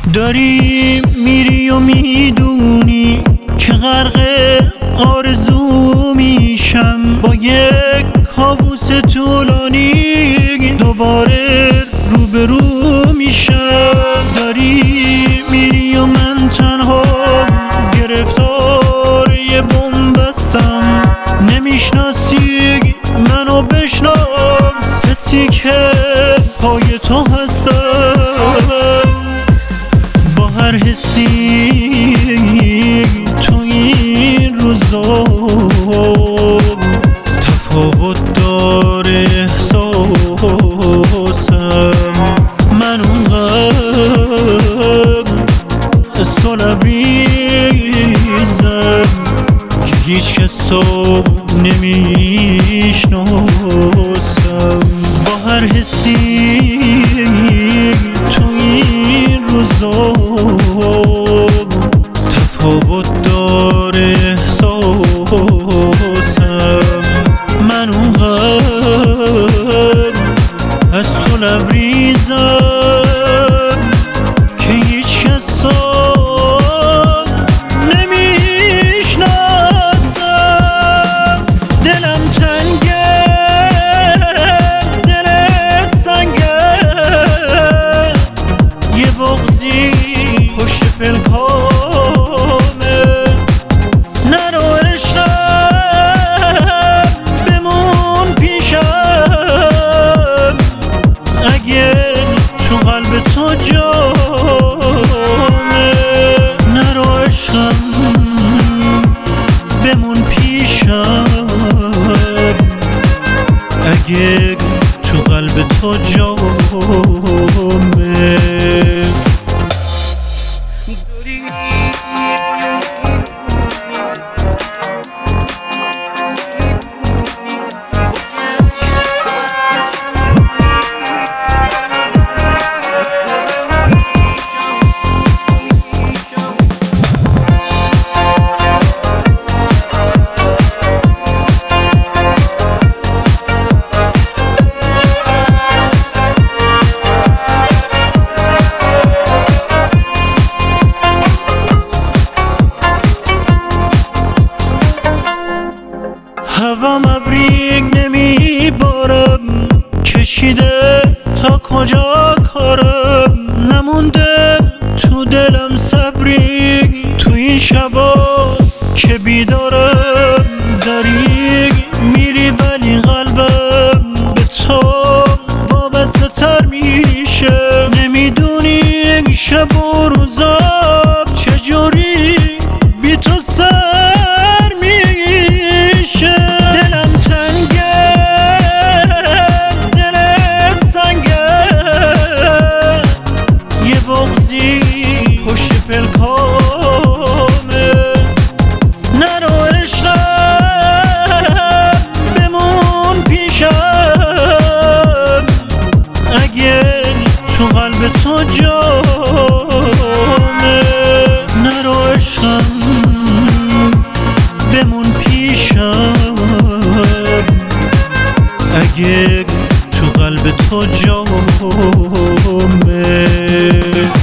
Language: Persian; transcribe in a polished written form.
داری میری و میدونی که غرق آرزو میشم، با یک کابوس طولانی دوباره روبرو میشم. داری میری و من تنها گرفتار یه بنبستم، نمیشناسی منو بشناس، حسی که پای تو هستم. با هر حسی تو این روزا تفاوت داره احساسم. من اونقدر لبریزم که هیچ کسو نمیشناسم. با هر حسی تو این روزا تفاوت داره احساسم. من اونقدر از تو لبریزم که هیچ کسو نمیشناسم. دلم تنگه، دلت سنگه، یه بغضی پشت پلکامه. نرو عشقم بمون پیشم، اگه تو قلب تو جامه. نرو عشقم بمون پیشم، اگه تو قلب تو جامه. هوام ابریگ نمیبارم، کشیده تا کجا کارم. نمونده تو دلم صبری تو این شبا که بیدارم. داری میری ولی قلبم به تو وابسته تر میشه. نمیدونی شب و روزا چجوری بی تو سر میشه. دلم تنگه، دلت سنگه، یه بغضی پشت پلکامه. نرو عشقم بمون پیشم، اگه تو قلب تو جامه. نرو عشقم بمون پیشم، اگه تو قلب تو جامه.